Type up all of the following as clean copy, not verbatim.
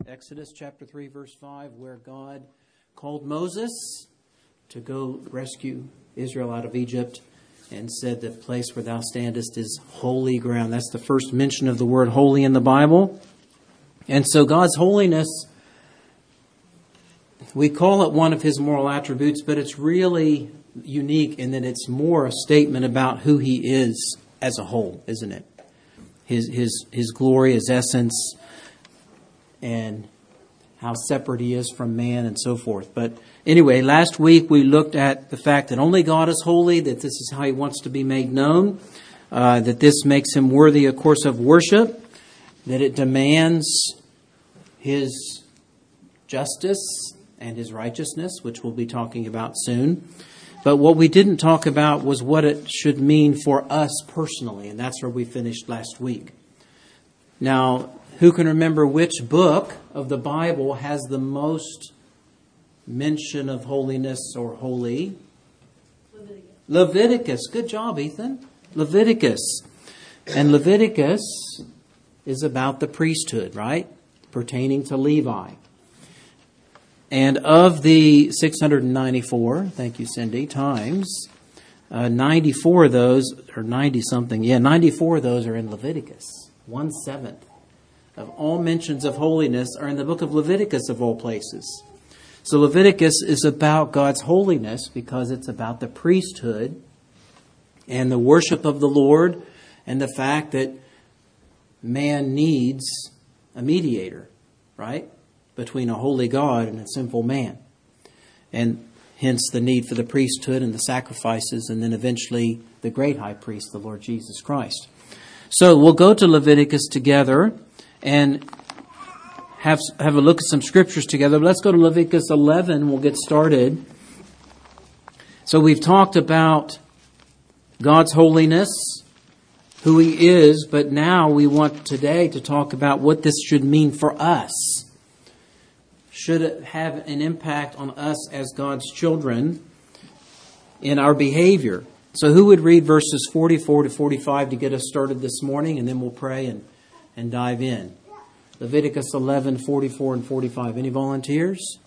Exodus chapter 3, verse 5, where God called Moses to go rescue Israel out of Egypt and said, the place where thou standest is holy ground. That's the first mention of the word holy in the Bible. And so God's holiness, we call it one of His moral attributes, but it's really unique in that it's more a statement about who He is as a whole, isn't it? His glory, His essence, and how separate He is from man and so forth. But anyway, last week we looked at the fact that only God is holy, that this is how He wants to be made known, that this makes Him worthy, of course, of worship, that it demands His justice and His righteousness, which we'll be talking about soon. But what we didn't talk about was what it should mean for us personally, and that's where we finished last week. Now, who can remember which book of the Bible has the most mention of holiness or holy? Leviticus. Good job, Ethan. Leviticus. And Leviticus is about the priesthood, right? Pertaining to Levi. And of the 694, thank you, Cindy, times, 94 of those, or 90-something, 94 of those are in Leviticus. 1/7 of all mentions of holiness are in the book of Leviticus, of all places. So Leviticus is about God's holiness because it's about the priesthood and the worship of the Lord and the fact that man needs a mediator, right? Between a holy God and a sinful man. And hence the need for the priesthood and the sacrifices, and then eventually the great high priest, the Lord Jesus Christ. So we'll go to Leviticus together and have a look at some scriptures together. Let's go to Leviticus 11. We'll get started. So we've talked about God's holiness, who He is, but now we want today to talk about what this should mean for us. Should it have an impact on us as God's children in our behavior? So who would read verses 44 to 45 to get us started this morning, and then we'll pray and dive in. Leviticus 11, 44 and 45. Any volunteers?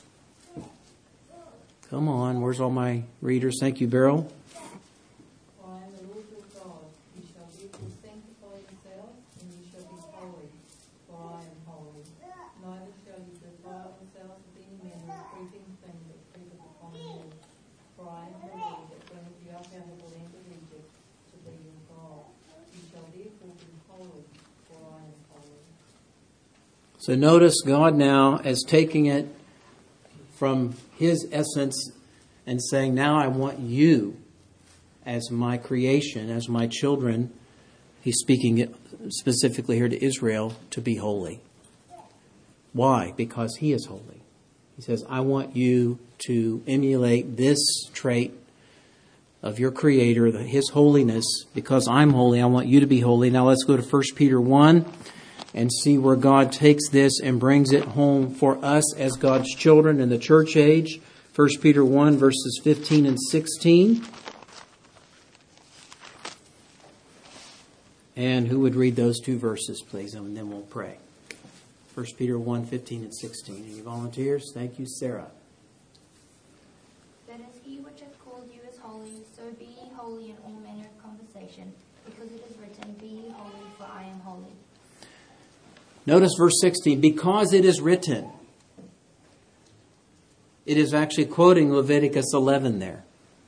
Come on, where's all my readers? Thank you, Beryl. For I am the Lord your God. You shall therefore sanctify yourselves, and you shall be holy, for I am holy. Neither shall you defile yourselves with any manner of creeping thing that creepeth upon the earth. For I am the Lord that bringeth you up out of the land of Egypt to be your God. You shall therefore be holy, for I am holy. So notice God now as taking it from His essence and saying, now I want you as my creation, as my children. He's speaking specifically here to Israel, to be holy. Why? Because He is holy. He says, I want you to emulate this trait of your Creator, His holiness. Because I'm holy, I want you to be holy. Now let's go to 1 Peter 1 and see where God takes this and brings it home for us as God's children in the church age. 1 Peter 1, verses 15 and 16. And who would read those two verses, please? And then we'll pray. 1 Peter 1, 15 and 16. Any volunteers? Thank you, Sarah. That as He which hath called you is holy, so be ye holy in all manner of conversation, because it is written, be ye holy, for I am holy. Notice verse 16, because it is written. It is actually quoting Leviticus 11 there.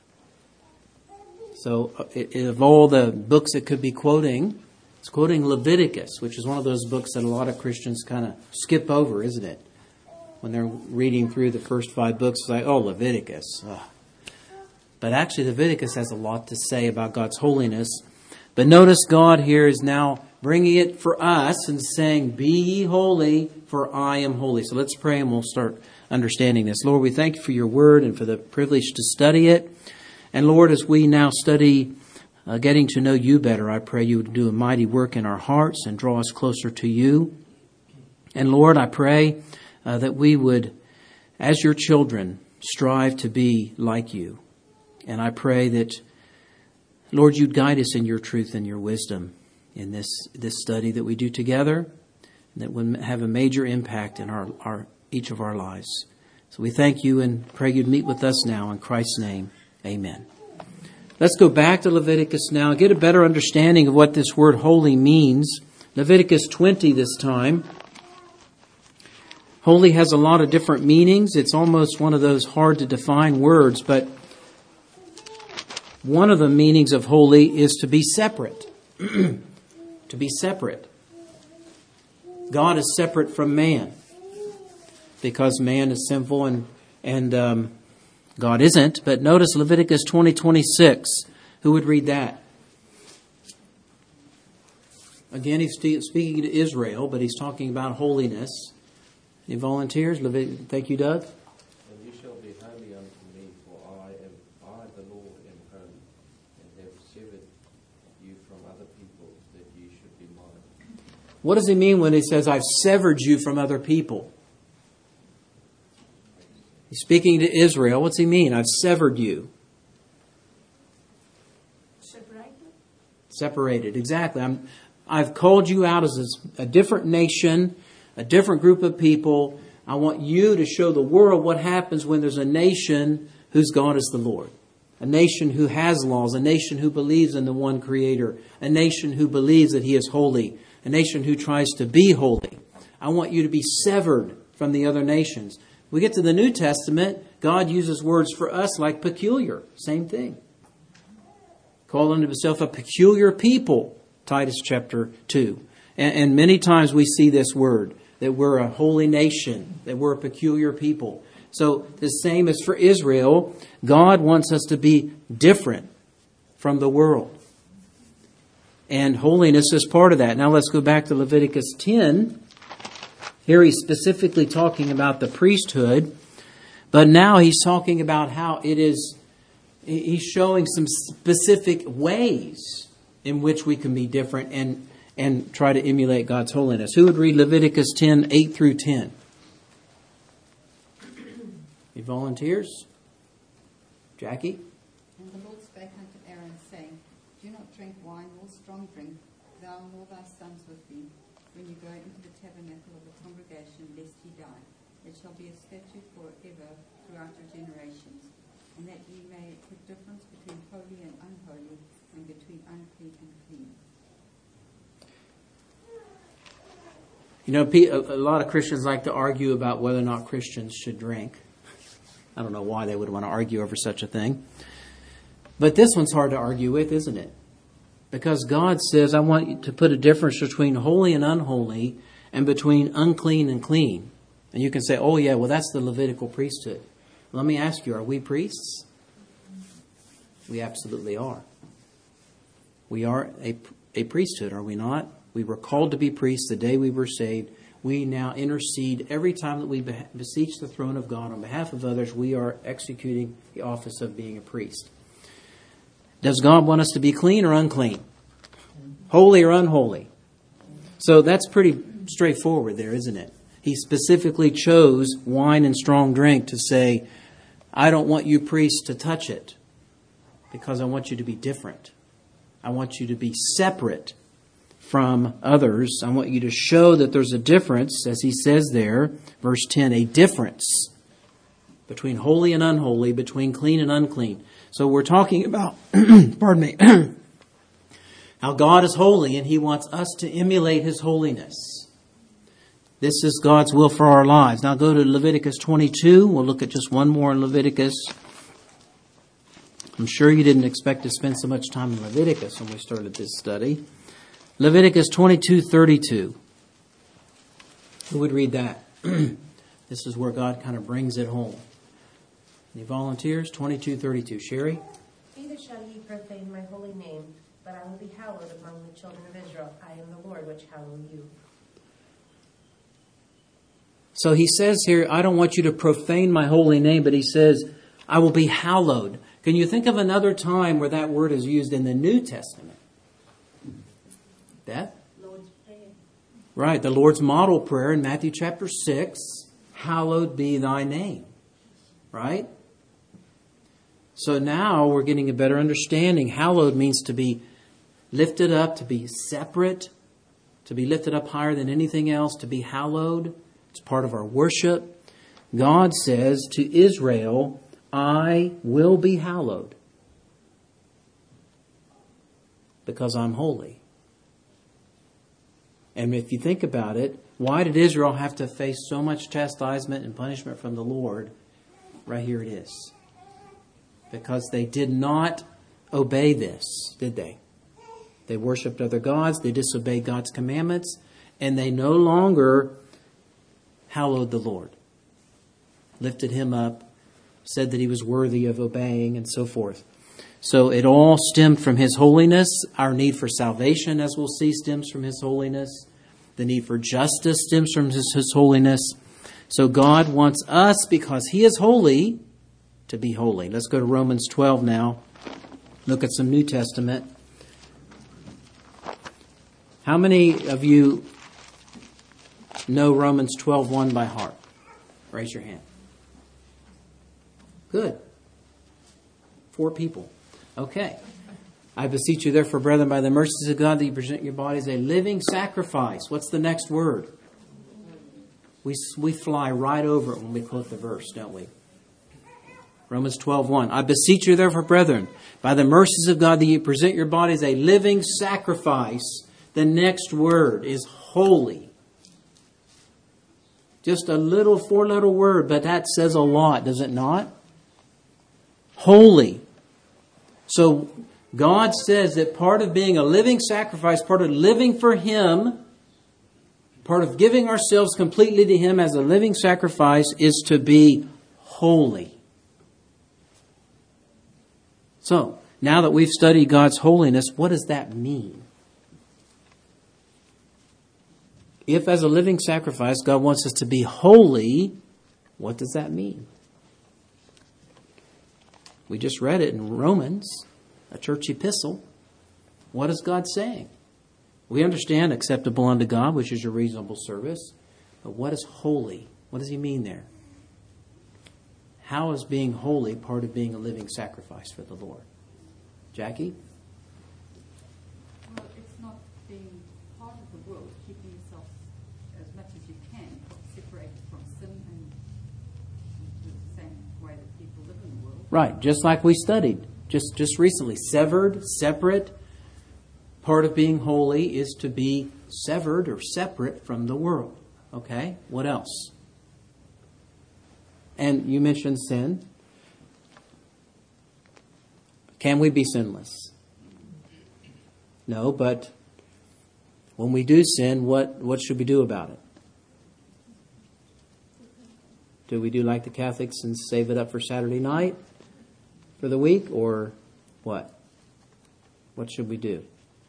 So of all the books it could be quoting, it's quoting Leviticus, which is one of those books that a lot of Christians kind of skip over, isn't it? When they're reading through the first 5 books, it's like, oh, Leviticus. Ugh. But actually Leviticus has a lot to say about God's holiness. But notice God here is now bringing it for us and saying, be ye holy, for I am holy. So let's pray and we'll start understanding this. Lord, we thank you for your word and for the privilege to study it. And Lord, as we now study getting to know you better, I pray you would do a mighty work in our hearts and draw us closer to you. And Lord, I pray that we would, as your children, strive to be like you. And I pray that, Lord, you'd guide us in your truth and your wisdom in this study that we do together. that would have a major impact in each of our lives. So we thank you and pray you'd meet with us now. In Christ's name, amen. Let's go back to Leviticus now and get a better understanding of what this word holy means. Leviticus 20 this time. Holy has a lot of different meanings. It's almost one of those hard to define words, but one of the meanings of holy is to be separate. To be separate. God is separate from man because man is sinful and God isn't. But notice Leviticus 20:26. Who would read that? Again, he's speaking to Israel, but he's talking about holiness. Any volunteers? Thank you, Doug. And you shall be holy unto me, for I, the Lord, am holy, and have severed you from other people, that you should be mine. What does he mean when he says, I've severed you from other people? He's speaking to Israel. What's he mean? I've severed you. Separated, exactly. I've called you out as a different nation, a different group of people. I want you to show the world what happens when there's a nation whose God is the Lord. A nation who has laws, a nation who believes in the one Creator, a nation who believes that He is holy, a nation who tries to be holy. I want you to be severed from the other nations. We get to the New Testament, God uses words for us like peculiar. Same thing. Called unto Himself a peculiar people, Titus chapter 2. And many times we see this word, that we're a holy nation, that we're a peculiar people. So the same as for Israel, God wants us to be different from the world. And holiness is part of that. Now let's go back to Leviticus 10. Here he's specifically talking about the priesthood. But now he's talking about how it is, he's showing some specific ways in which we can be different and try to emulate God's holiness. Who would read Leviticus 10, 8 through 10? Any volunteers? Jackie? And the Lord spake unto Aaron, saying, Do not drink wine nor strong drink, thou nor thy sons with thee, when you go into the tabernacle of the congregation, lest ye die. It shall be a statute forever throughout your generations, and that ye may put difference between holy and unholy, and between unclean and clean. You know, a lot of Christians like to argue about whether or not Christians should drink. I don't know why they would want to argue over such a thing. But this one's hard to argue with, isn't it? Because God says, I want you to put a difference between holy and unholy and between unclean and clean. And you can say, oh yeah, well that's the Levitical priesthood. Let me ask you, are we priests? We absolutely are. We are a priesthood, are we not? We were called to be priests the day we were saved. We now intercede every time that we beseech the throne of God on behalf of others. We are executing the office of being a priest. Does God want us to be clean or unclean? Holy or unholy? So that's pretty straightforward there, isn't it? He specifically chose wine and strong drink to say, I don't want you priests to touch it because I want you to be different. I want you to be separate from others. I want you to show that there's a difference, as he says there, verse 10, a difference between holy and unholy, between clean and unclean. So we're talking about, pardon me, how God is holy and He wants us to emulate His holiness. This is God's will for our lives. Now go to Leviticus 22. We'll look at just one more in Leviticus. I'm sure you didn't expect to spend so much time in Leviticus when we started this study. Leviticus 22:32. Who would read that? This is where God kind of brings it home. Any volunteers? 22:32. Sherry? Neither shall ye profane my holy name, but I will be hallowed among the children of Israel. I am the Lord which hallow you. So he says here, I don't want you to profane my holy name, but he says, I will be hallowed. Can you think of another time where that word is used in the New Testament? Beth? Lord's Prayer. Right, the Lord's model prayer in Matthew chapter 6, hallowed be thy name. Right? So now we're getting a better understanding. Hallowed means to be lifted up, to be separate, to be lifted up higher than anything else, to be hallowed. It's part of our worship. God says to Israel, I will be hallowed because I'm holy. And if you think about it, why did Israel have to face so much chastisement and punishment from the Lord? Right here it is. Because they did not obey this, did they? They worshipped other gods, they disobeyed God's commandments, and they no longer hallowed the Lord. Lifted him up, said that he was worthy of obeying, and so forth. So it all stemmed from his holiness. Our need for salvation, as we'll see, stems from his holiness. The need for justice stems from his holiness. So God wants us, because he is holy, to be holy. Let's go to Romans 12 now. Look at some New Testament. How many of you know Romans 12:1 by heart? Raise your hand. Good. 4 people. Okay. I beseech you therefore, brethren, by the mercies of God, that you present your bodies a living sacrifice. What's the next word? We fly right over it when we quote the verse, don't we? Romans 12:1. I beseech you therefore, brethren, by the mercies of God, that you present your bodies a living sacrifice. The next word is holy. Just a little 4-letter word, but that says a lot, does it not? Holy. So God says that part of being a living sacrifice, part of living for him, part of giving ourselves completely to him as a living sacrifice, is to be holy. So, now that we've studied God's holiness, what does that mean? If as a living sacrifice God wants us to be holy, what does that mean? We just read it in Romans, a church epistle. What is God saying? We understand acceptable unto God, which is your reasonable service. But what is holy? What does he mean there? How is being holy part of being a living sacrifice for the Lord? Jackie? Well, it's not being part of the world, keeping yourself as much as you can separated from sin and the same way that people live in the world. Right, just like we studied just recently. Severed, separate. Part of being holy is to be severed or separate from the world. Okay, what else? And you mentioned sin. Can we be sinless? No, but when we do sin, what should we do about it? Do we do like the Catholics and save it up for Saturday night for the week, or what? What should we do?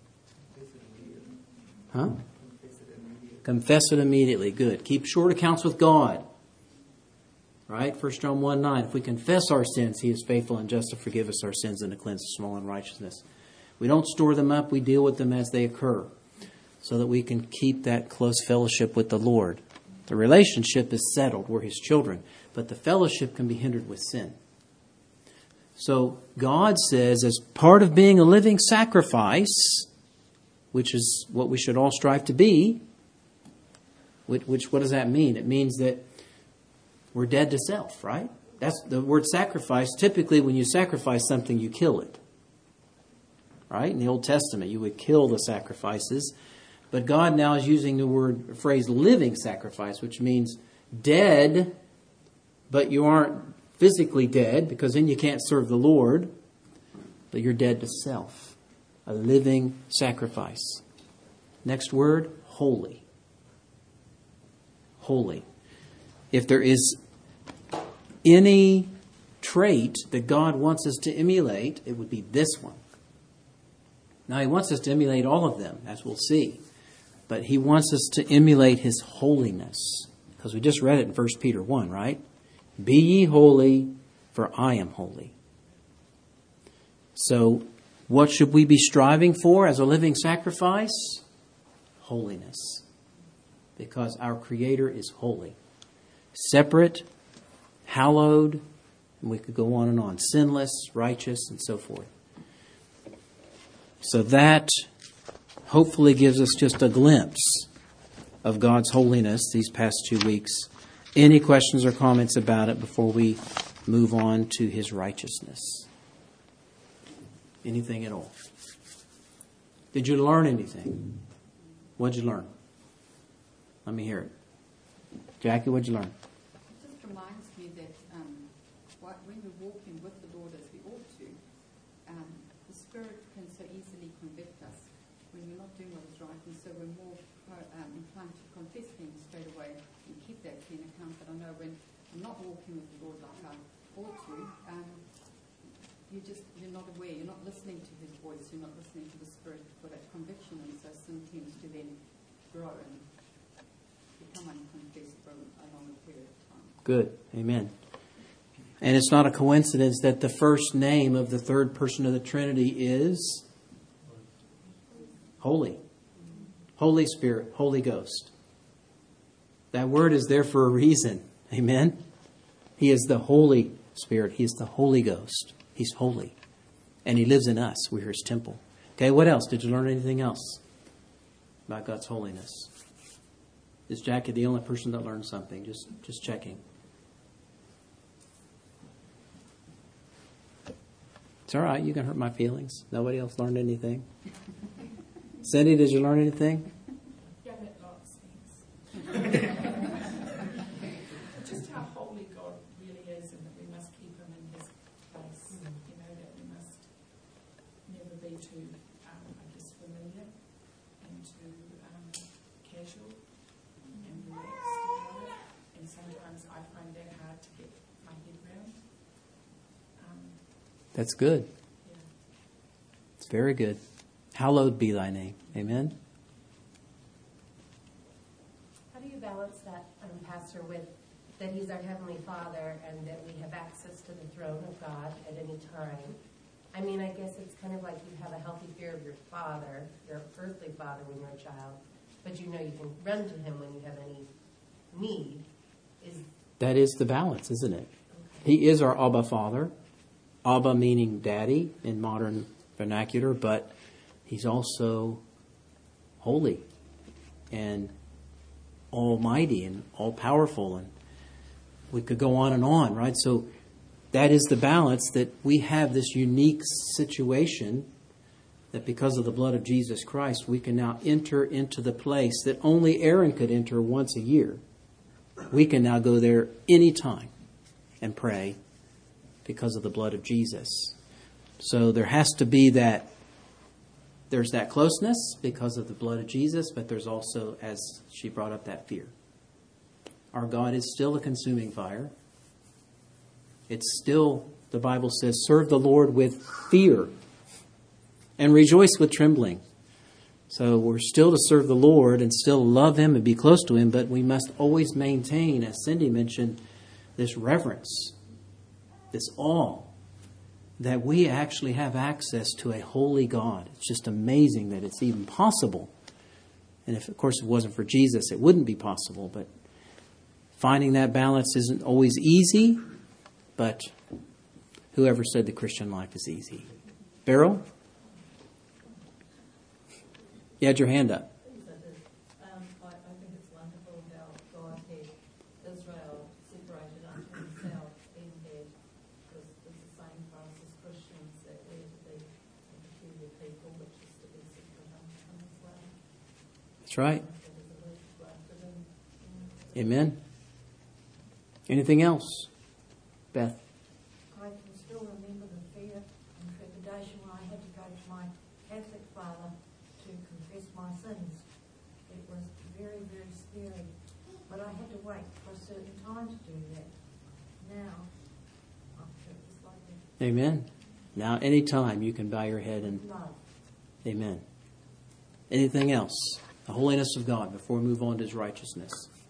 Huh? Confess it immediately. Good. Keep short accounts with God. Right? 1 John 1:9. If we confess our sins, he is faithful and just to forgive us our sins and to cleanse us from all unrighteousness. We don't store them up. We deal with them as they occur so that we can keep that close fellowship with the Lord. The relationship is settled. We're his children. But the fellowship can be hindered with sin. So God says, as part of being a living sacrifice, which is what we should all strive to be, what does that mean? It means that we're dead to self, right? That's the word sacrifice. Typically, when you sacrifice something, you kill it. Right? In the Old Testament, you would kill the sacrifices. But God now is using the phrase living sacrifice, which means dead, but you aren't physically dead, because then you can't serve the Lord, but you're dead to self. A living sacrifice. Next word, holy. Holy. If there is any trait that God wants us to emulate, it would be this one. Now, he wants us to emulate all of them, as we'll see. But he wants us to emulate his holiness. Because we just read it in 1 Peter 1, right? Be ye holy, for I am holy. So, what should we be striving for as a living sacrifice? Holiness. Because our Creator is holy. Separate, hallowed, and we could go on, sinless, righteous, and so forth. So that hopefully gives us just a glimpse of God's holiness these past 2 weeks. Any questions or comments about it before we move on to His righteousness? Anything at all? Did you learn anything? What did you learn? Let me hear it. Jackie, what did you learn? It just reminds me that when we're walking with the Lord as we ought to, the Spirit can so easily convict us when we're not doing what is right, and so we're more inclined to confess things straight away and keep that clean account. But I know when I'm not walking with the Lord like I ought to, you're not aware, you're not listening to His voice, you're not listening to the Spirit for that conviction, and so sin tends to then grow and become unconfessed for a longer period of time. Good. Amen. And it's not a coincidence that the first name of the third person of the Trinity is Holy. Holy Spirit, Holy Ghost. That word is there for a reason. Amen. He is the Holy Spirit. He is the Holy Ghost. He's holy. And He lives in us. We're His temple. Okay, what else? Did you learn anything else about God's holiness? Is Jackie the only person that learned something? Just checking. It's all right. You can hurt my feelings. Nobody else learned anything. Cindy, did you learn anything? Yeah, I learned lots of things. Just how holy God really is, and that we must keep Him in His place. You know, that we must never be too, familiar and too casual and relaxed about it. And sometimes I find that hard to get my head around. That's good. Yeah. It's very good. Hallowed be Thy name. Amen. How do you balance that, Pastor, with that He's our Heavenly Father and that we have access to the throne of God at any time? I mean, I guess it's kind of like you have a healthy fear of your father, your earthly father when you're a child, but you know you can run to Him when you have any need. That is the balance, isn't it? He is our Abba Father. Abba meaning daddy in modern vernacular, but He's also holy and almighty and all-powerful. And we could go on, right? So that is the balance, that we have this unique situation that because of the blood of Jesus Christ, we can now enter into the place that only Aaron could enter once a year. We can now go there anytime and pray because of the blood of Jesus. So there has to be that, there's that closeness because of the blood of Jesus, but there's also, as she brought up, that fear. Our God is still a consuming fire. It's still, the Bible says, serve the Lord with fear and rejoice with trembling. So we're still to serve the Lord and still love Him and be close to Him, but we must always maintain, as Cindy mentioned, this reverence, this awe, that we actually have access to a holy God. It's just amazing that it's even possible. And if, of course, it wasn't for Jesus, it wouldn't be possible. But finding that balance isn't always easy, but whoever said the Christian life is easy? Beryl? You had your hand up. I think it's wonderful how God had Israel separated unto Himself in there, because it's the same for us as Christians, that we're to be a peculiar people, which is to be separate unto Him as well. That's right. That is a word grafted in. Amen. Anything else? Beth? I can still remember the fear and trepidation when I had to go to my Catholic father to confess my sins. It was very, very scary. But I had to wait for a certain time to do that. Now, I'm sure it's like that. Amen. Now, anytime you can bow your head and Love. amen. Anything else? The holiness of God before we move on to His righteousness.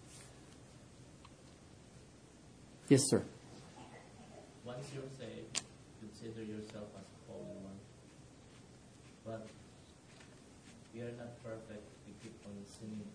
Yes, sir. Once you're saved, consider yourself as a holy one. But we are not perfect. We keep on sinning.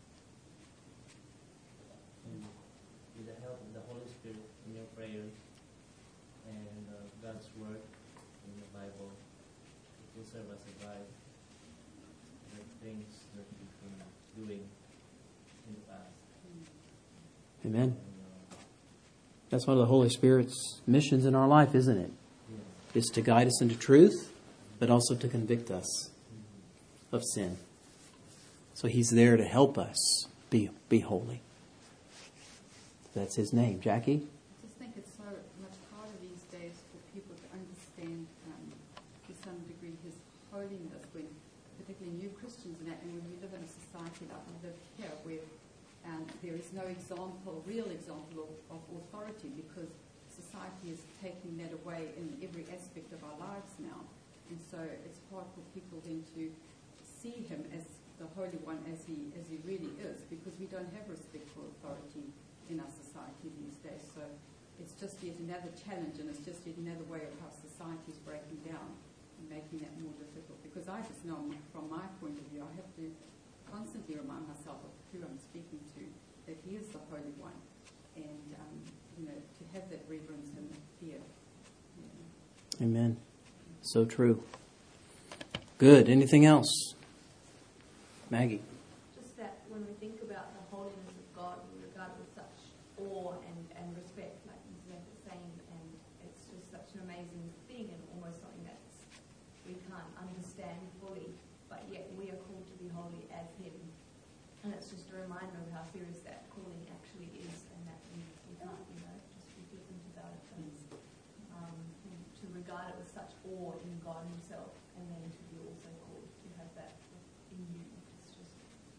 And with the help of the Holy Spirit in your prayers and God's Word in the Bible, it will serve as a guide that things that you've been doing in the past. Amen. And, That's one of the Holy Spirit's missions in our life, isn't it? yeah. It's to guide us into truth, but also to convict us of sin. So He's there to help us be holy. That's His name. Jackie? I just think it's so much harder these days for people to understand, to some degree, His holiness, when particularly new Christians and that, and when we live in a society like we live here, where there is no real example of authority, because society is taking that away in every aspect of our lives now. And so it's hard for people then to see Him as the Holy One as he really is, because we don't have respect for authority in our society these days. So it's just yet another challenge, and it's just yet another way of how society is breaking down and making that more difficult. Because I just know from my point of view, I have to constantly remind myself of who I'm speaking to, that He is the Holy One, and to have that reverence and fear. Yeah. Amen. So true. Good. Anything else? Maggie? Just that when we think about the holiness of God, we regard it with such awe and respect, like Ms. was saying, and it's just such an amazing thing, and almost something that we can't understand fully, but yet we are called to be holy as Him. And it's just a reminder of how serious that calling actually is, and that we can't, just be flippant about it. To regard it with such awe in God Himself, and then to be also called to have that in you. It's just,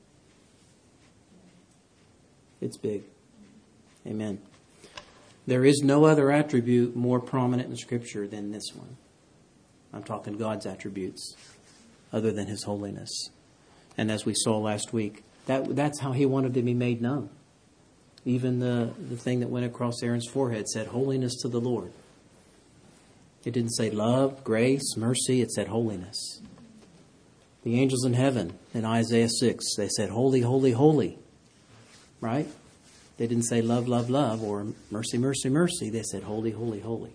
It's big. Amen. There is no other attribute more prominent in Scripture than this one. I'm talking God's attributes, other than His holiness. And as we saw last week, that's how He wanted to be made known. Even the thing that went across Aaron's forehead said, "Holiness to the Lord." It didn't say love, grace, mercy. It said holiness. The angels in heaven in Isaiah 6, they said, "Holy, holy, holy." Right? They didn't say love, love, love, or mercy, mercy, mercy. They said holy, holy, holy.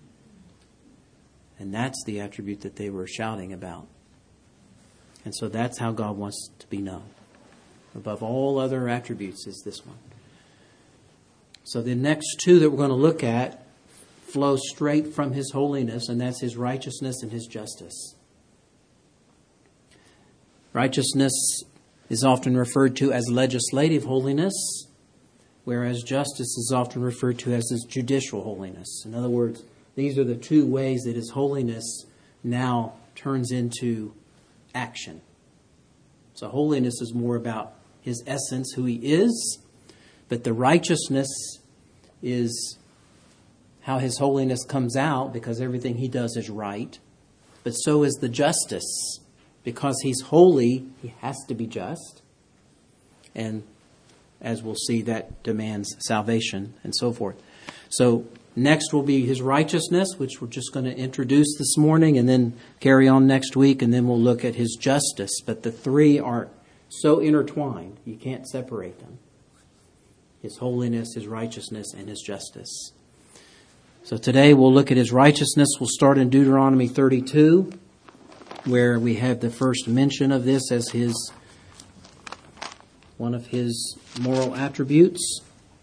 And that's the attribute that they were shouting about. And so that's how God wants to be known. Above all other attributes is this one. So the next two that we're going to look at flow straight from His holiness, and that's His righteousness and His justice. Righteousness is often referred to as legislative holiness, whereas justice is often referred to as His judicial holiness. In other words, these are the two ways that His holiness now turns into action. So holiness is more about His essence, who He is, but the righteousness is how His holiness comes out, because everything He does is right. But so is the justice. Because He's holy, He has to be just. And as we'll see, that demands salvation and so forth. So next will be His righteousness, which we're just going to introduce this morning and then carry on next week. And then we'll look at His justice. But the three are so intertwined, you can't separate them. His holiness, His righteousness, and His justice. So today we'll look at His righteousness. We'll start in Deuteronomy 32, where we have the first mention of this as one of His moral attributes.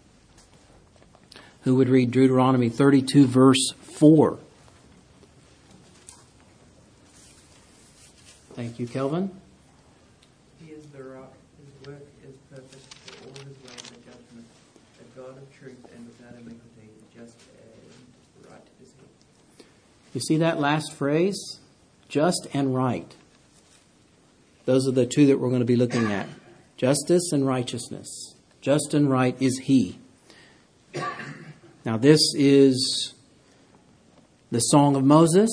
Who would read Deuteronomy 32, verse 4? Thank you, Kelvin. He is the rock, His work is perfect, for all His ways are judgment, a God of truth and without iniquity, just and right is He. You see that last phrase? Just and right. Those are the two that we're going to be looking at. Justice and righteousness. Just and right is He. Now this is the Song of Moses.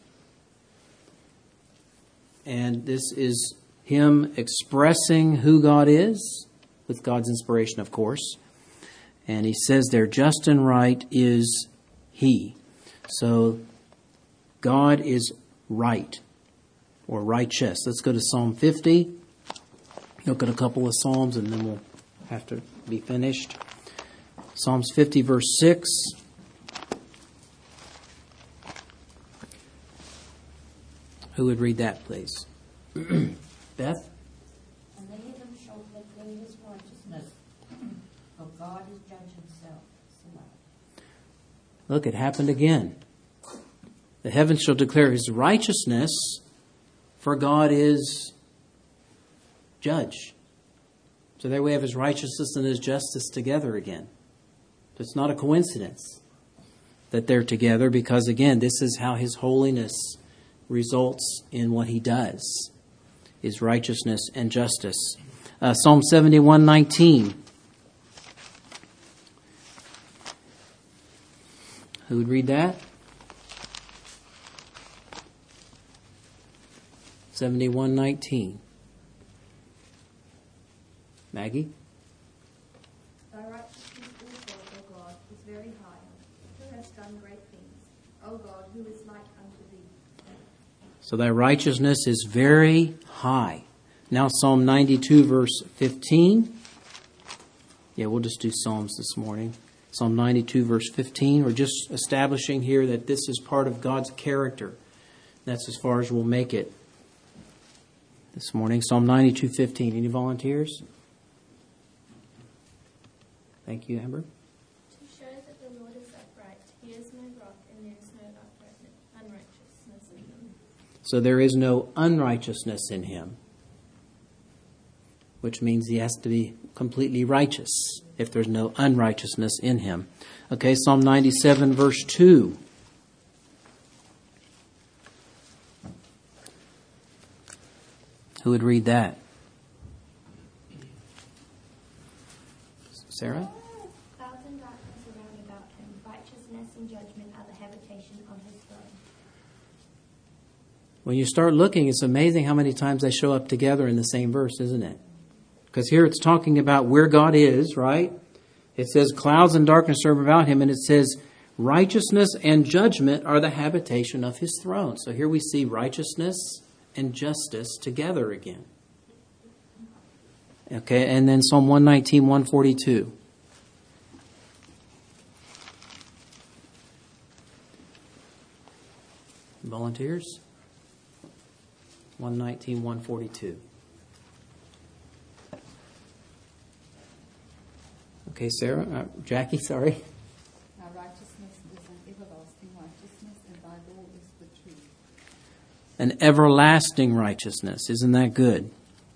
And this is him expressing who God is, with God's inspiration, of course. And he says there, just and right is He. So God is right, or righteous. Let's go to Psalm 50. Look at a couple of Psalms and then we'll have to be finished. Psalms 50, verse 6. Who would read that, please? Beth? judge himself. So, Look, it happened again. The heavens shall declare his righteousness, for God is judge. So there we have his righteousness and his justice together again. It's not a coincidence that they're together, because again, this is how his holiness results in what he does, is righteousness and justice. Psalm 71:19. Who would read that? 71:19. Maggie? Thy righteousness also, O God, is very high. Who has done great things? O God, who is like unto thee? So thy righteousness is very high. Now Psalm 92 verse 15. Yeah, we'll just do Psalms this morning. Psalm 92 verse 15. We're just establishing here that this is part of God's character. That's as far as we'll make it this morning. Psalm 92:15. Any volunteers? Thank you, Amber. To show that the Lord is upright, he is my rock, and there is no unrighteousness in him. So there is no unrighteousness in him, which means he has to be completely righteous if there's no unrighteousness in him. Okay, Psalm 97 verse 2. Who would read that? Sarah? Clouds and darkness around about him. Righteousness and judgment are the habitation of his throne. When you start looking, it's amazing how many times they show up together in the same verse, isn't it? Because here it's talking about where God is, right? It says clouds and darkness are about him, and it says righteousness and judgment are the habitation of his throne. So here we see righteousness and justice together again. Okay, and then Psalm 119, 142. Volunteers? 119, 142. Okay, Sarah, Jackie, sorry. Thy righteousness is an everlasting righteousness, and thy law is the truth. An everlasting righteousness. Isn't that good?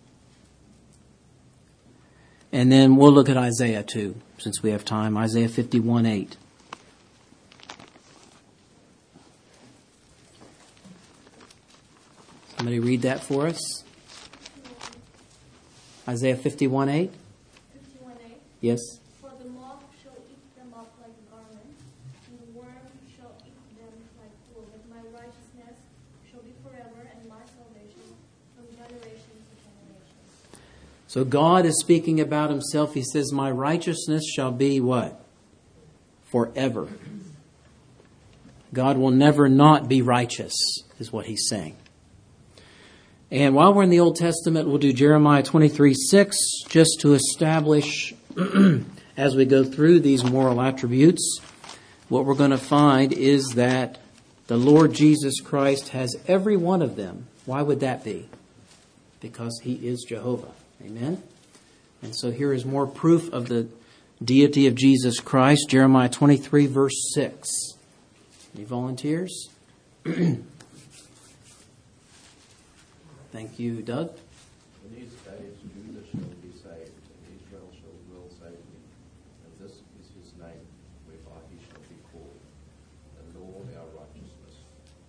And then we'll look at Isaiah too, since we have time. Isaiah 51:8. Somebody read that for us. Isaiah 51:8. 51:8. Yes. For the moth shall eat them up like a garment, and the worm shall eat them like wool. But my righteousness shall be forever, and my salvation from generation to generation. So God is speaking about himself. He says, my righteousness shall be what? Forever. God will never not be righteous, is what he's saying. And while we're in the Old Testament, we'll do Jeremiah 23:6, just to establish, as we go through these moral attributes, what we're going to find is that the Lord Jesus Christ has every one of them. Why would that be? Because he is Jehovah. Amen? And so here is more proof of the deity of Jesus Christ. Jeremiah 23 verse 6. Any volunteers? Thank you, Doug. In these days Judah shall be saved, and Israel will save me. And this is his name, whereby he shall be called, the Lord our righteousness.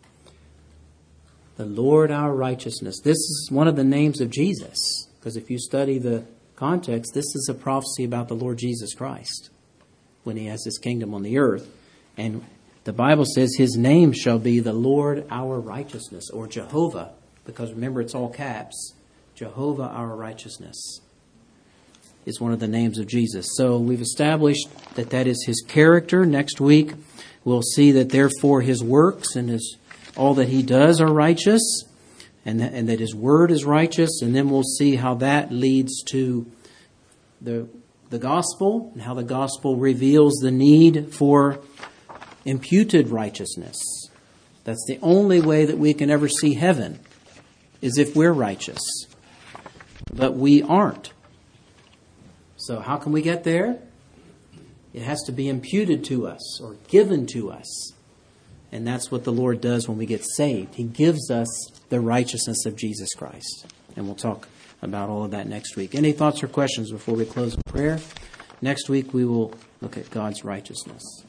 The Lord our righteousness. This is one of the names of Jesus. Because if you study the context, this is a prophecy about the Lord Jesus Christ when he has his kingdom on the earth. And the Bible says his name shall be the Lord our righteousness, or Jehovah. Because remember, it's all caps. Jehovah our righteousness is one of the names of Jesus. So we've established that that is his character. Next week, we'll see that therefore his works and all that he does are righteous, and that his word is righteous. And then we'll see how that leads to the gospel, and how the gospel reveals the need for imputed righteousness. That's the only way that we can ever see heaven, is if we're righteous. But we aren't. So how can we get there? It has to be imputed to us or given to us. And that's what the Lord does when we get saved. He gives us the righteousness of Jesus Christ. And we'll talk about all of that next week. Any thoughts or questions before we close with prayer? Next week we will look at God's righteousness.